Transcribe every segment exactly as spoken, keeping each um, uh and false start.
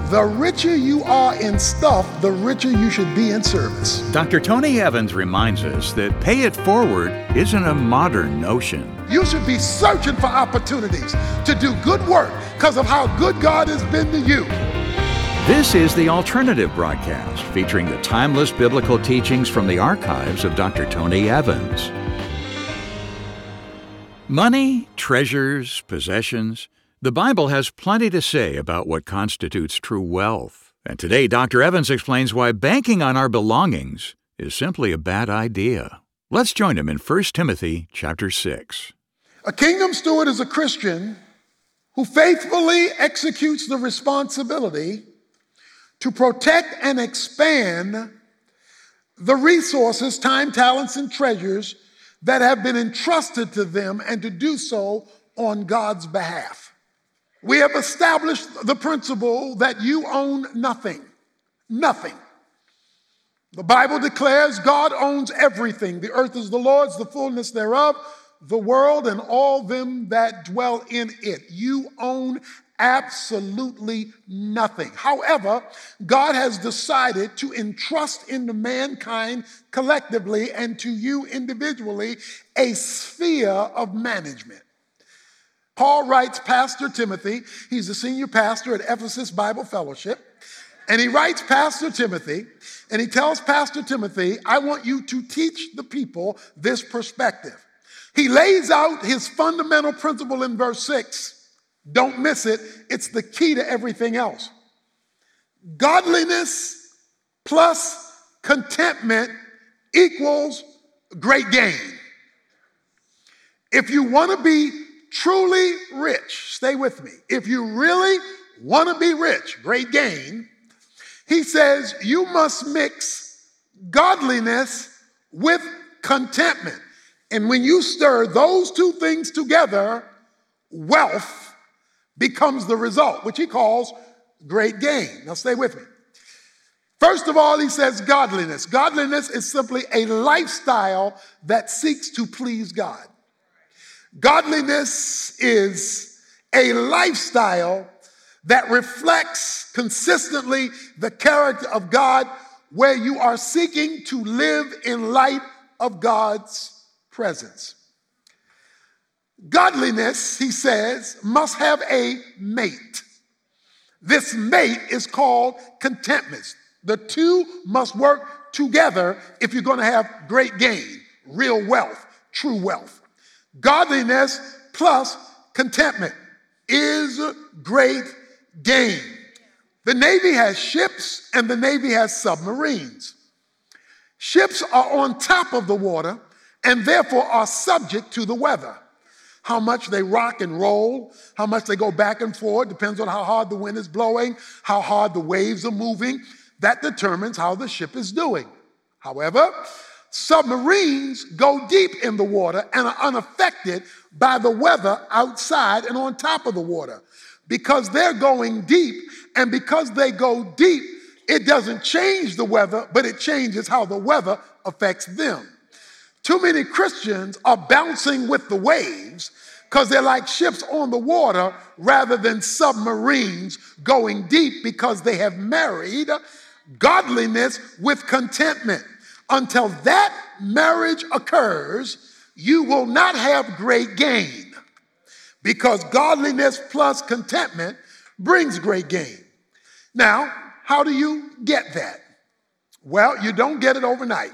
The richer you are in stuff, the richer you should be in service. Doctor Tony Evans reminds us that pay it forward isn't a modern notion. You should be searching for opportunities to do good work because of how good God has been to you. This is The Alternative Broadcast, featuring the timeless biblical teachings from the archives of Doctor Tony Evans. Money, treasures, possessions. The Bible has plenty to say about what constitutes true wealth. And today, Doctor Evans explains why banking on our belongings is simply a bad idea. Let's join him in First Timothy chapter six. A kingdom steward is a Christian who faithfully executes the responsibility to protect and expand the resources, time, talents, and treasures that have been entrusted to them, and to do so on God's behalf. We have established the principle that you own nothing. Nothing. The Bible declares God owns everything. The earth is the Lord's, the fullness thereof, the world and all them that dwell in it. You own absolutely nothing. However, God has decided to entrust into mankind collectively and to you individually a sphere of management. Paul writes Pastor Timothy, he's the senior pastor at Ephesus Bible Fellowship, and he writes Pastor Timothy, and he tells Pastor Timothy, I want you to teach the people this perspective. He lays out his fundamental principle in verse six. Don't miss it. It's the key to everything else. Godliness plus contentment equals great gain. If you want to be truly rich, stay with me. If you really want to be rich, great gain, he says you must mix godliness with contentment. And when you stir those two things together, wealth becomes the result, which he calls great gain. Now stay with me. First of all, he says godliness. Godliness is simply a lifestyle that seeks to please God. Godliness is a lifestyle that reflects consistently the character of God, where you are seeking to live in light of God's presence. Godliness, he says, must have a mate. This mate is called contentment. The two must work together if you're going to have great gain, real wealth, true wealth. Godliness plus contentment is great gain. The Navy has ships and the Navy has submarines. Ships are on top of the water and therefore are subject to the weather. How much they rock and roll, how much they go back and forth, depends on how hard the wind is blowing, how hard the waves are moving. That determines how the ship is doing. However, submarines go deep in the water and are unaffected by the weather outside and on top of the water. Because they're going deep, and because they go deep, it doesn't change the weather, but it changes how the weather affects them. Too many Christians are bouncing with the waves because they're like ships on the water rather than submarines going deep, because they have married godliness with contentment. Until that marriage occurs, you will not have great gain, because godliness plus contentment brings great gain. Now, how do you get that? Well, you don't get it overnight.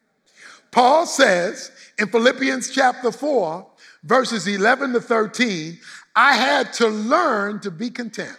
Paul says in Philippians chapter four, verses eleven to thirteen, I had to learn to be content.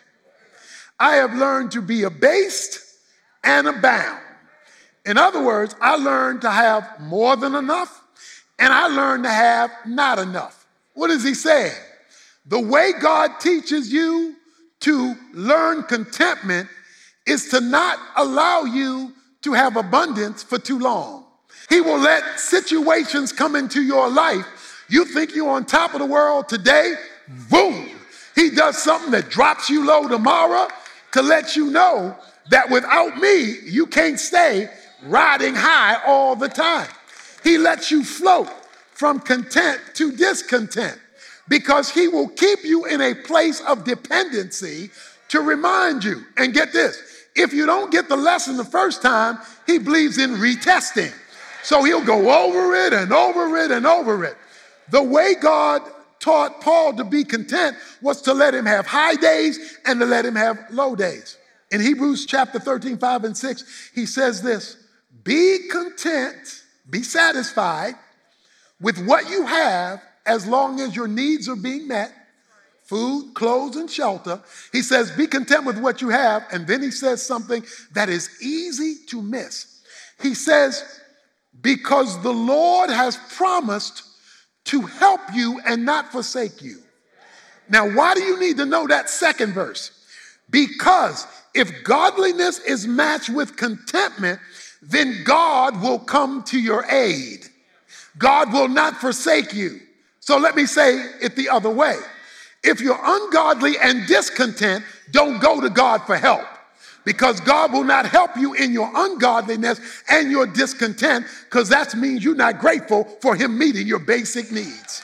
I have learned to be abased and abound. In other words, I learned to have more than enough, and I learned to have not enough. What is he saying? The way God teaches you to learn contentment is to not allow you to have abundance for too long. He will let situations come into your life. You think you're on top of the world today, boom. He does something that drops you low tomorrow to let you know that without me, you can't stay riding high all the time. He lets you float from content to discontent, because he will keep you in a place of dependency to remind you. And get this, if you don't get the lesson the first time, he believes in retesting. So he'll go over it and over it and over it. The way God taught Paul to be content was to let him have high days and to let him have low days. In Hebrews chapter thirteen, five and six, he says this, be content, be satisfied with what you have as long as your needs are being met, food, clothes, and shelter. He says, be content with what you have. And then he says something that is easy to miss. He says, because the Lord has promised to help you and not forsake you. Now, why do you need to know that second verse? Because if godliness is matched with contentment, then God will come to your aid. God will not forsake you. So let me say it the other way. If you're ungodly and discontent, don't go to God for help, because God will not help you in your ungodliness and your discontent, because that means you're not grateful for him meeting your basic needs.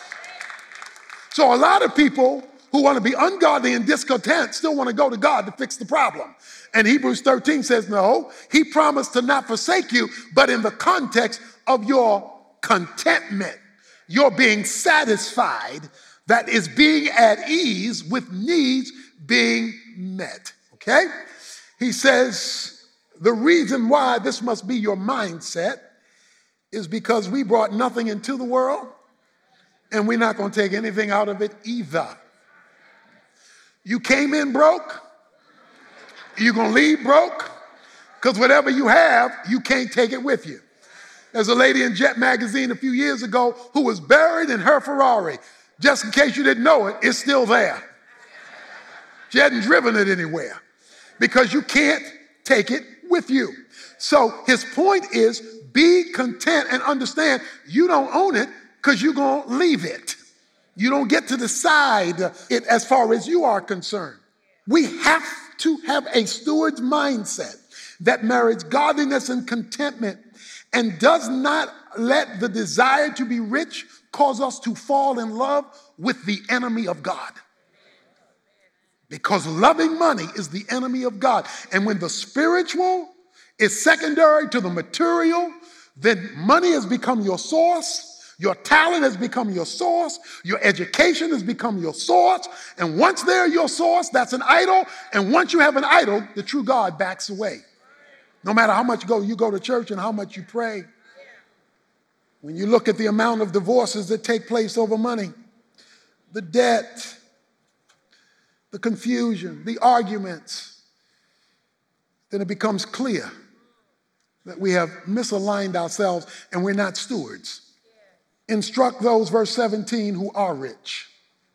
So a lot of people who want to be ungodly and discontent still want to go to God to fix the problem. And Hebrews thirteen says, no, he promised to not forsake you, but in the context of your contentment, you're being satisfied, that is being at ease with needs being met, okay? He says the reason why this must be your mindset is because we brought nothing into the world and we're not going to take anything out of it either. You came in broke, you're going to leave broke, because whatever you have, you can't take it with you. There's a lady in Jet magazine a few years ago who was buried in her Ferrari. Just in case you didn't know it, it's still there. She hadn't driven it anywhere because you can't take it with you. So his point is, be content and understand you don't own it because you're going to leave it. You don't get to decide it as far as you are concerned. We have to have a steward's mindset that marries godliness and contentment and does not let the desire to be rich cause us to fall in love with the enemy of God. Because loving money is the enemy of God. And when the spiritual is secondary to the material, then money has become your source, your talent has become your source, your education has become your source, and once they're your source, that's an idol, and once you have an idol, the true God backs away. No matter how much go you go to church and how much you pray. When you look at the amount of divorces that take place over money, the debt, the confusion, the arguments, then it becomes clear that we have misaligned ourselves and we're not stewards. Instruct those, verse seventeen, who are rich.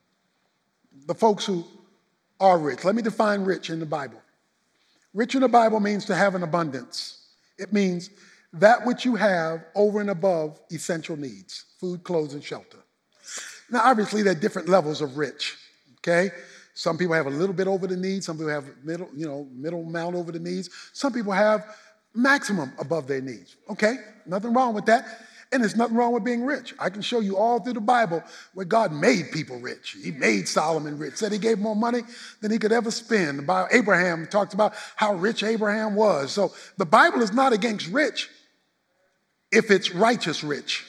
The folks who are rich. Let me define rich in the Bible. Rich in the Bible means to have an abundance. It means that which you have over and above essential needs, food, clothes, and shelter. Now, obviously, there are different levels of rich, okay? Some people have a little bit over the needs. Some people have middle, you know, middle amount over the needs. Some people have maximum above their needs, okay? Nothing wrong with that. And there's nothing wrong with being rich. I can show you all through the Bible where God made people rich. He made Solomon rich, said he gave more money than he could ever spend. The Bible, Abraham talks about how rich Abraham was. So the Bible is not against rich if it's righteous rich.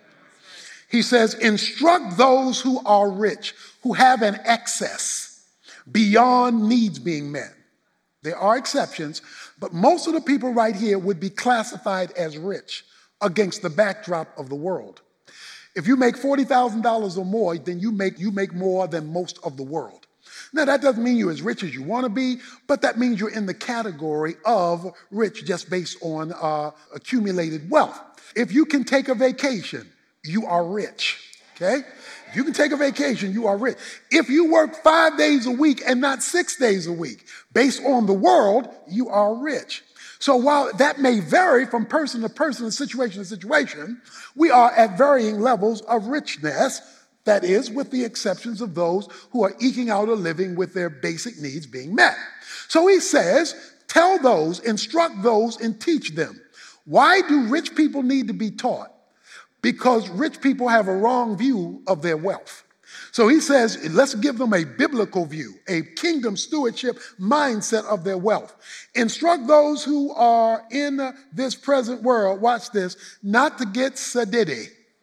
He says, instruct those who are rich, who have an excess beyond needs being met. There are exceptions, but most of the people right here would be classified as rich against the backdrop of the world. If you make forty thousand dollars or more, then you make, you make more than most of the world. Now, that doesn't mean you're as rich as you want to be, but that means you're in the category of rich just based on uh, accumulated wealth. If you can take a vacation, you are rich, okay? If you can take a vacation, you are rich. If you work five days a week and not six days a week, based on the world, you are rich. So while that may vary from person to person and situation to situation, we are at varying levels of richness, that is, with the exceptions of those who are eking out a living with their basic needs being met. So he says, tell those, instruct those, and teach them. Why do rich people need to be taught? Because rich people have a wrong view of their wealth. So he says, let's give them a biblical view, a kingdom stewardship mindset of their wealth. Instruct those who are in this present world, watch this, not to get sedity.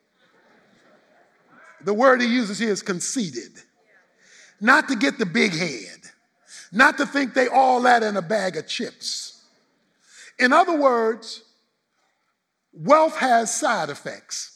The word he uses here is conceited. Not to get the big head. Not to think they all that in a bag of chips. In other words, wealth has side effects.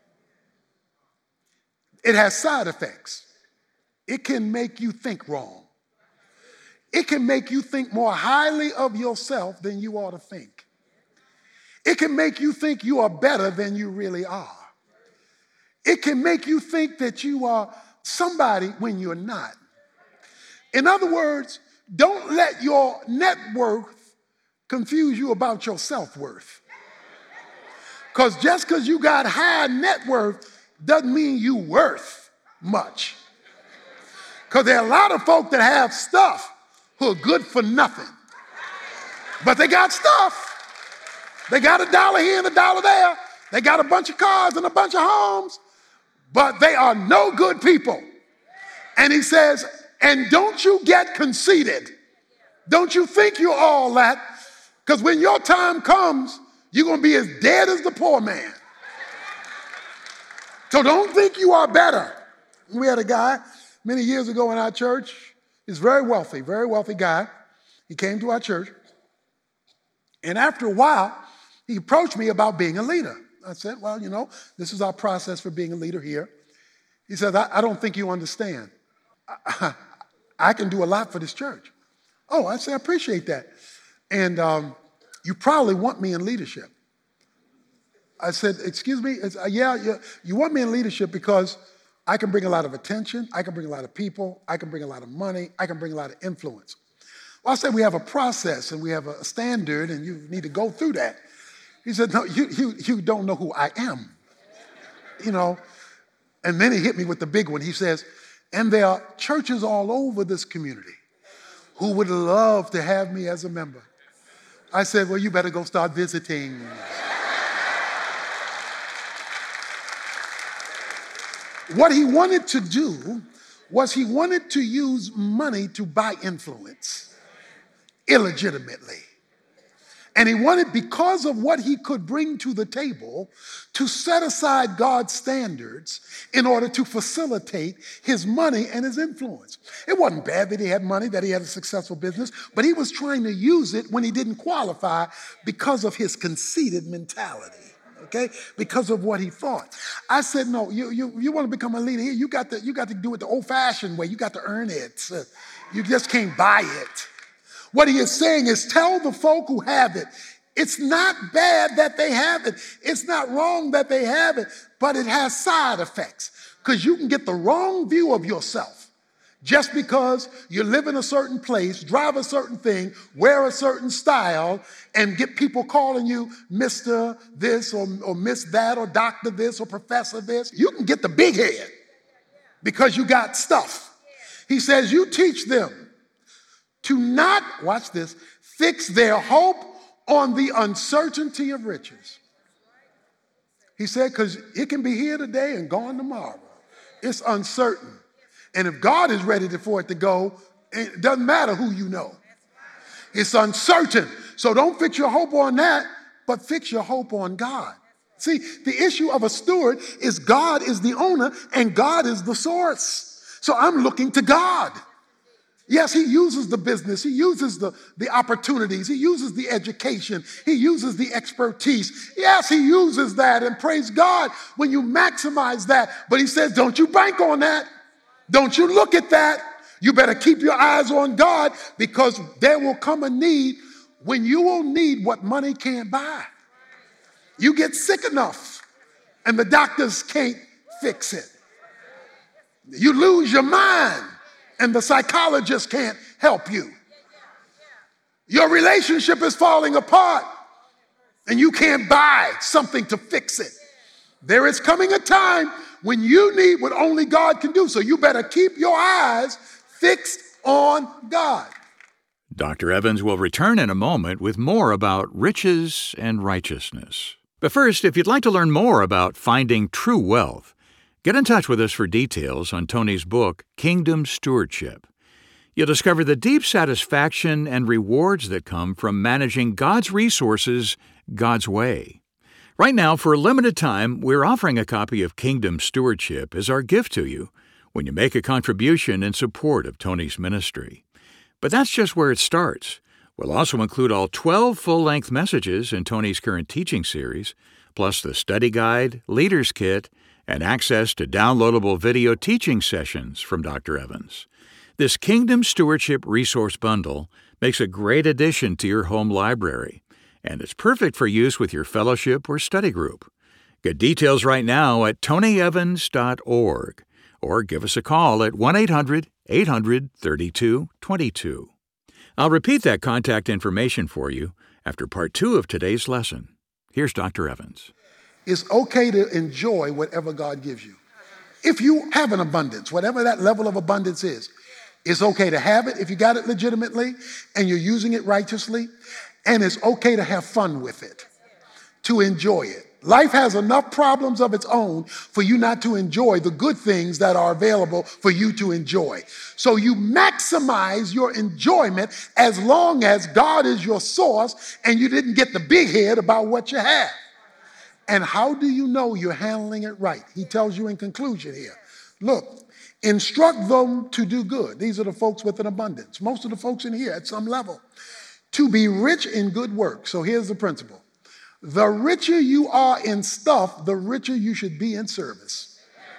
It has side effects. It can make you think wrong. It can make you think more highly of yourself than you ought to think. It can make you think you are better than you really are. It can make you think that you are somebody when you're not. In other words, don't let your net worth confuse you about your self-worth. Because just because you got high net worth doesn't mean you worth much. Because there are a lot of folk that have stuff who are good for nothing. But they got stuff. They got a dollar here and a dollar there. They got a bunch of cars and a bunch of homes. But they are no good people. And he says, and don't you get conceited. Don't you think you're all that. Because when your time comes, you're going to be as dead as the poor man. So don't think you are better. We had a guy many years ago in our church. He's very wealthy, very wealthy guy. He came to our church. And after a while, he approached me about being a leader. I said, well, you know, this is our process for being a leader here. He said, I, I don't think you understand. I, I can do a lot for this church. Oh, I said, I appreciate that. And um, you probably want me in leadership. I said, excuse me? It's, uh, yeah, yeah, you want me in leadership because I can bring a lot of attention, I can bring a lot of people, I can bring a lot of money, I can bring a lot of influence. Well, I said, we have a process and we have a standard and you need to go through that. He said, no, you, you, you don't know who I am. You know, and then he hit me with the big one. He says, and there are churches all over this community who would love to have me as a member. I said, well, you better go start visiting. What he wanted to do was he wanted to use money to buy influence illegitimately. And he wanted, because of what he could bring to the table, to set aside God's standards in order to facilitate his money and his influence. It wasn't bad that he had money, that he had a successful business, but he was trying to use it when he didn't qualify because of his conceited mentality. Okay, because of what he thought. I said, no, you, you, you want to become a leader here, you got to, you got to do it the old-fashioned way. You got to earn it. You just can't buy it. What he is saying is tell the folk who have it, it's not bad that they have it. It's not wrong that they have it, but it has side effects because you can get the wrong view of yourself. Just because you live in a certain place, drive a certain thing, wear a certain style, and get people calling you Mister this or, or Miss that or Doctor this or Professor this, you can get the big head because you got stuff. He says you teach them to not, watch this, fix their hope on the uncertainty of riches. He said, because it can be here today and gone tomorrow. It's uncertain. And if God is ready for it to go, it doesn't matter who you know. It's uncertain. So don't fix your hope on that, but fix your hope on God. See, the issue of a steward is God is the owner and God is the source. So I'm looking to God. Yes, he uses the business. He uses the, the opportunities. He uses the education. He uses the expertise. Yes, he uses that, and praise God when you maximize that. But he says, don't you bank on that. Don't you look at that. You better keep your eyes on God because there will come a need when you will need what money can't buy. You get sick enough and the doctors can't fix it. You lose your mind and the psychologist can't help you. Your relationship is falling apart and you can't buy something to fix it. There is coming a time when you need what only God can do. So you better keep your eyes fixed on God. Doctor Evans will return in a moment with more about riches and righteousness. But first, if you'd like to learn more about finding true wealth, Get in touch with us for details on Tony's book, Kingdom Stewardship. You'll discover the deep satisfaction and rewards that come from managing God's resources God's way. Right now, for a limited time, we're offering a copy of Kingdom Stewardship as our gift to you when you make a contribution in support of Tony's ministry. But that's just where it starts. We'll also include all twelve full-length messages in Tony's current teaching series, plus the study guide, leader's kit, and access to downloadable video teaching sessions from Doctor Evans. This Kingdom Stewardship Resource Bundle makes a great addition to your home library, and it's perfect for use with your fellowship or study group. Get details right now at tony evans dot org or give us a call at one eight hundred eight hundred thirty-two twenty-two. I'll repeat that contact information for you after part two of today's lesson. Here's Doctor Evans. It's okay to enjoy whatever God gives you. If you have an abundance, whatever that level of abundance is, it's okay to have it if you got it legitimately and you're using it righteously. And it's okay to have fun with it, to enjoy it. Life has enough problems of its own for you not to enjoy the good things that are available for you to enjoy. So you maximize your enjoyment as long as God is your source and you didn't get the big head about what you have. And how do you know you're handling it right? He tells you in conclusion here, look, instruct them to do good. These are the folks with an abundance. Most of the folks in here at some level. To be rich in good work. So here's the principle. The richer you are in stuff, the richer you should be in service.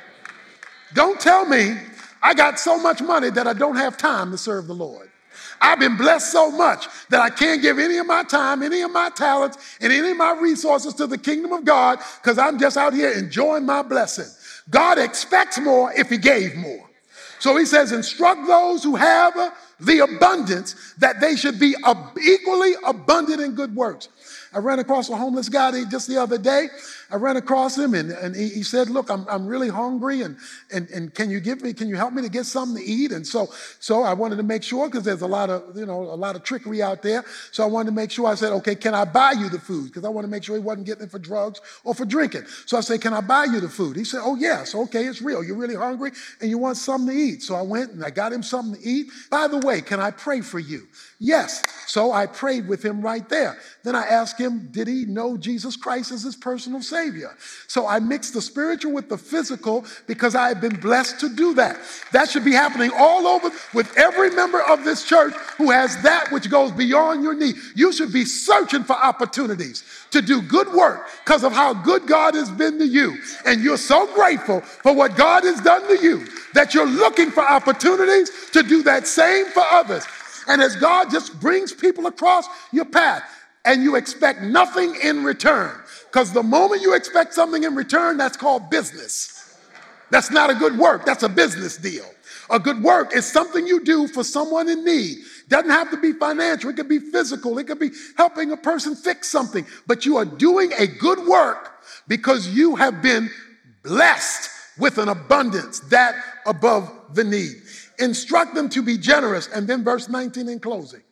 Don't tell me I got so much money that I don't have time to serve the Lord. I've been blessed so much that I can't give any of my time, any of my talents, and any of my resources to the kingdom of God because I'm just out here enjoying my blessing. God expects more if he gave more. So he says, instruct those who have the abundance that they should be equally abundant in good works. I ran across a homeless guy just the other day. I ran across him and, and he, he said, look, I'm, I'm really hungry and, and, and can you give me, can you help me to get something to eat? And so, so I wanted to make sure, because there's a lot of, you know, a lot of trickery out there. So I wanted to make sure, I said, okay, can I buy you the food? Because I want to make sure he wasn't getting it for drugs or for drinking. So I said, can I buy you the food? He said, oh yes, okay, it's real. You're really hungry and you want something to eat. So I went and I got him something to eat. By the way, can I pray for you? Yes. So I prayed with him right there. Then I asked him, did he know Jesus Christ as his personal Savior? So I mixed the spiritual with the physical because I had been blessed to do that. That should be happening all over with every member of this church who has that which goes beyond your need. You should be searching for opportunities to do good work because of how good God has been to you. And you're so grateful for what God has done to you that you're looking for opportunities to do that same for others. And as God just brings people across your path and you expect nothing in return, because the moment you expect something in return, that's called business. That's not a good work. That's a business deal. A good work is something you do for someone in need. Doesn't have to be financial. It could be physical. It could be helping a person fix something. But you are doing a good work because you have been blessed with an abundance, that above the need. Instruct them to be generous. And then verse nineteen in closing.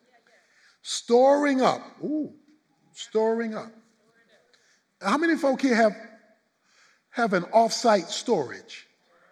Storing up. Ooh, storing up. How many folk here have, have an off-site storage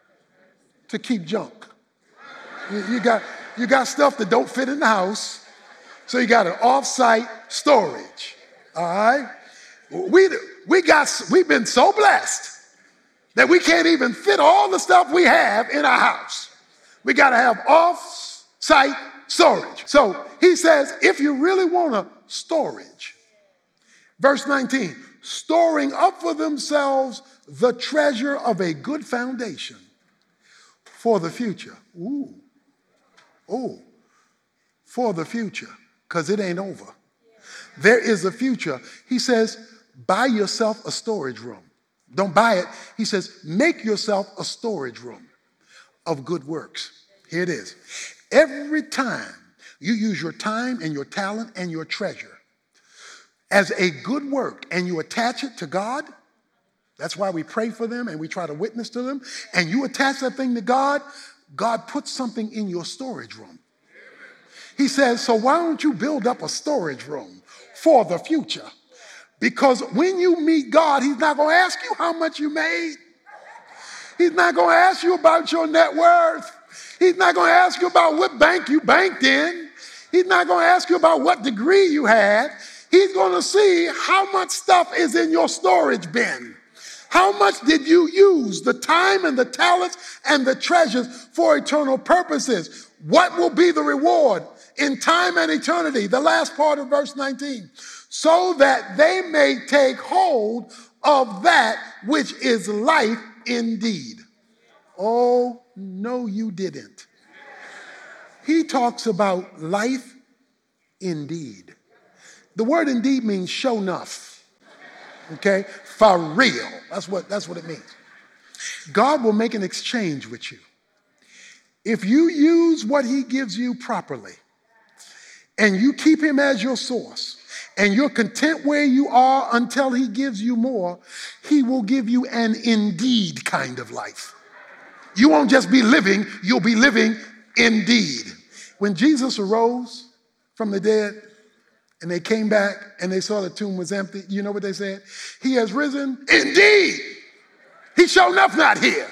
to keep junk? You, you, got, you got stuff that don't fit in the house, so you got an off-site storage. All right? We, we got, we've been so blessed that we can't even fit all the stuff we have in our house. We got to have off-site storage. So he says, if you really want a storage, verse nineteen, storing up for themselves the treasure of a good foundation for the future. Ooh, ooh, for the future, because it ain't over. There is a future. He says, buy yourself a storage room. Don't buy it. He says, make yourself a storage room of good works. Here it is. Every time you use your time and your talent and your treasure as a good work and you attach it to God, that's why we pray for them and we try to witness to them, and you attach that thing to God, God puts something in your storage room. He says, so why don't you build up a storage room for the future? Because when you meet God, he's not going to ask you how much you made. He's not going to ask you about your net worth. He's not going to ask you about what bank you banked in. He's not going to ask you about what degree you had. He's going to see how much stuff is in your storage bin. How much did you use the time and the talents and the treasures for eternal purposes? What will be the reward in time and eternity? The last part of verse nineteen. So that they may take hold of that which is life indeed. Oh, no, you didn't. He talks about life indeed. The word indeed means show enough. Okay? For real. That's what, that's what it means. God will make an exchange with you. If you use what he gives you properly, and you keep him as your source, and you're content where you are until he gives you more, he will give you an indeed kind of life. You won't just be living, you'll be living indeed. When Jesus arose from the dead and they came back and they saw the tomb was empty, you know what they said? He has risen indeed. He's sure enough not here.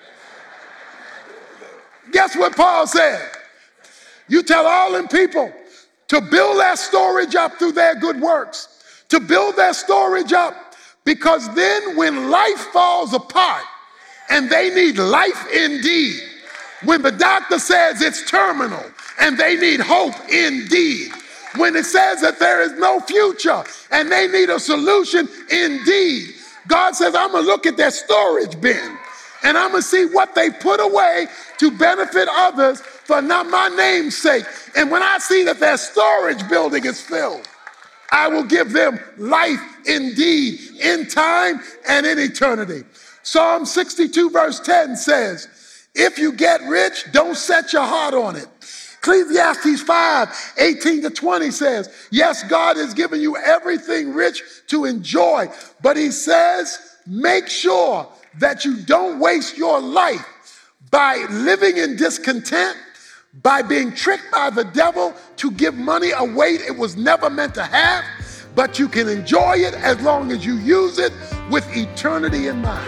Guess what Paul said? You tell all them people to build their storage up through their good works, to build their storage up, because then when life falls apart and they need life indeed, when the doctor says it's terminal and they need hope indeed, when it says that there is no future and they need a solution indeed, God says, I'm going to look at their storage bin and I'm going to see what they put away to benefit others for not my name's sake. And when I see that their storage building is filled, I will give them life indeed in time and in eternity. Psalm sixty-two verse ten says, if you get rich, don't set your heart on it. Ecclesiastes five eighteen to twenty says, yes, God has given you everything rich to enjoy, but he says, make sure that you don't waste your life by living in discontent, by being tricked by the devil to give money a weight it was never meant to have, but you can enjoy it as long as you use it with eternity in mind.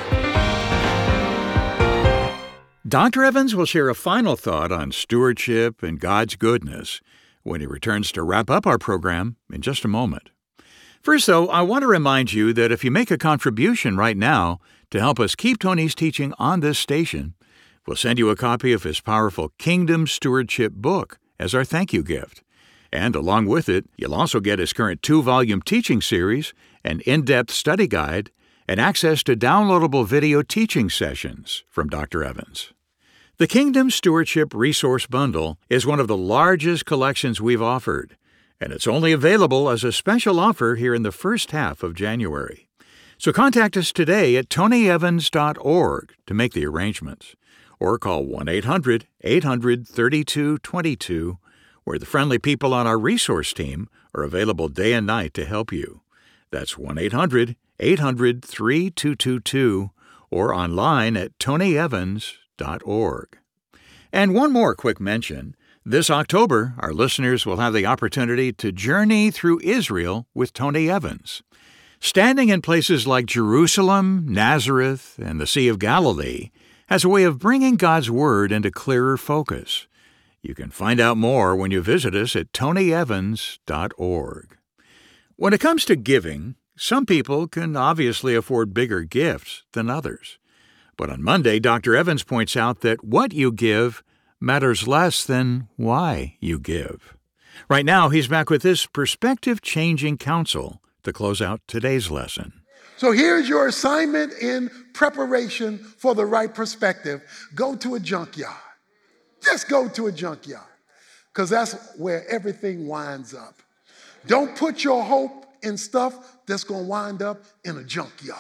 Doctor Evans will share a final thought on stewardship and God's goodness when he returns to wrap up our program in just a moment. First, though, I want to remind you that if you make a contribution right now to help us keep Tony's teaching on this station, we'll send you a copy of his powerful Kingdom Stewardship book as our thank you gift. And along with it, you'll also get his current two-volume teaching series, an in-depth study guide, and access to downloadable video teaching sessions from Doctor Evans. The Kingdom Stewardship Resource Bundle is one of the largest collections we've offered, and it's only available as a special offer here in the first half of January. So contact us today at tony evans dot org to make the arrangements, or call one eight hundred eight hundred thirty-two twenty-two, where the friendly people on our resource team are available day and night to help you. That's one eight hundred eight hundred thirty-two twenty-two, or online at tony evans dot org. And one more quick mention. This October, our listeners will have the opportunity to journey through Israel with Tony Evans. Standing in places like Jerusalem, Nazareth, and the Sea of Galilee has a way of bringing God's Word into clearer focus. You can find out more when you visit us at tony evans dot org. When it comes to giving, some people can obviously afford bigger gifts than others. But on Monday, Doctor Evans points out that what you give matters less than why you give. Right now, he's back with this perspective-changing counsel to close out today's lesson. So here's your assignment in preparation for the right perspective. Go to a junkyard. Just go to a junkyard, because that's where everything winds up. Don't put your hope in stuff that's going to wind up in a junkyard.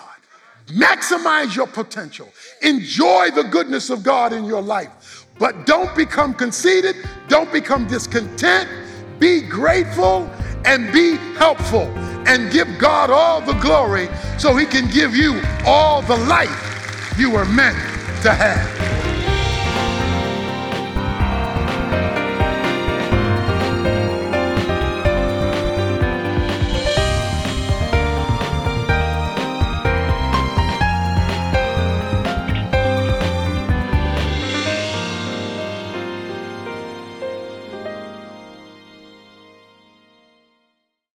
Maximize your potential. Enjoy the goodness of God in your life. But don't become conceited. Don't become discontent. Be grateful and be helpful. And give God all the glory so he can give you all the life you were meant to have.